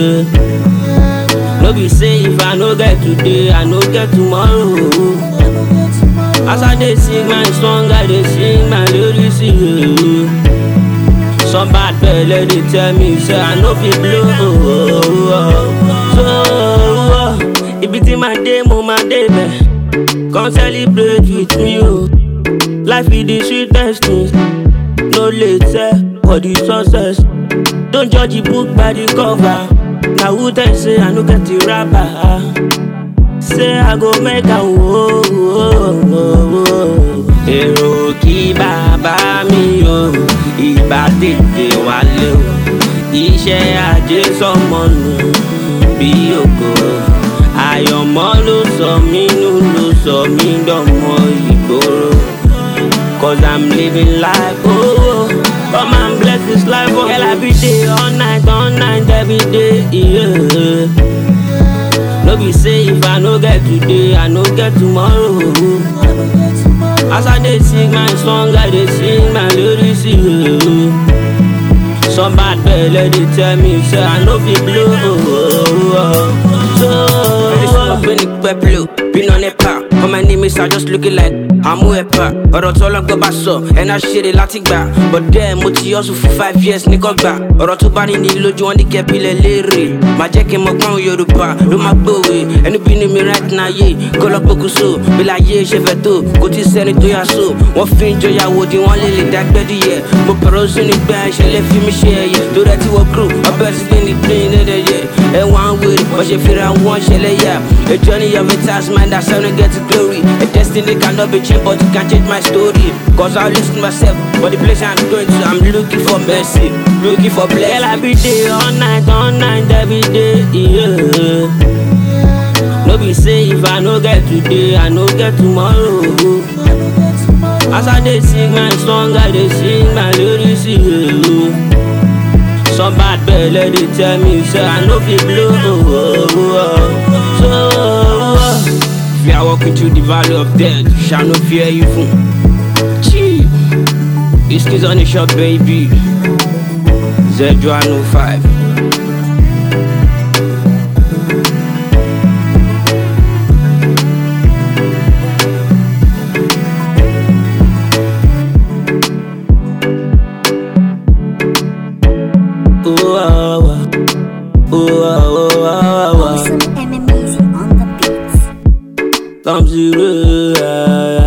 No be say if I no get today, I no get tomorrow. As I dey sing my song, I dey sing my lyrics. Some bad belle they tell me say I no fit blow. So it be my day, my day, come celebrate with me. Life is the sweetest thing. No later for the success. Don't judge a book by the cover. Now who tell say I no get the rapper? Say I go make a whoa. Èrò kí bàbá mi o, ìbá tètè wálé o. Iṣẹ́ ajé sọmọ nù bí ògo. Àyànmọ́ ló sọ mí nù, ló sọ mí dọ̀mọ ìgboro. Cause I'm living life, oh, come and bless this life, oh. Girl, every day, all night, every day, yeah. No be say if I no get today, I no get tomorrow. As I dey sing my song, I dey sing my lyrics, yeah. Some bad belle they tell me say I no fit blow. So when it peplo, been on a pack. All my enemies are just looking like I'm wepa. Or it's all I go back so, and I shit it Latin back. But then Moti also for 5 years, nigga back. Or to body need load you on the capilla lere. My jacket, my crown, Yoruba, do my boy. And you been in me right now, yeah. Go up Bokuso, be like, yeah, Cheveto, go to send it to your soul. What thing do you would you want Lily that better, yeah. But Peros in the bench, and left me share, yeah. Do that to a crew, I bet spin the plane, yeah. And one way, but you feel I want shell, yeah. A journey of a task, man, that's how to get to glory. A destiny cannot be changed, but you can't change my story. Cause I listen to myself, but the place I'm going to, I'm looking for mercy, looking for blessing. Girl, every day, all night, every day, yeah. No be say if I no get today, I no get tomorrow. As I dey sing my song, I dey sing my lyrics, yeah. Some bad belle they tell me say I no fit blow. So if you are walking through the valley of death, you shall not fear evil. Gee, this is on the shop, baby. Z105. Some enemies on the beats. Come zero.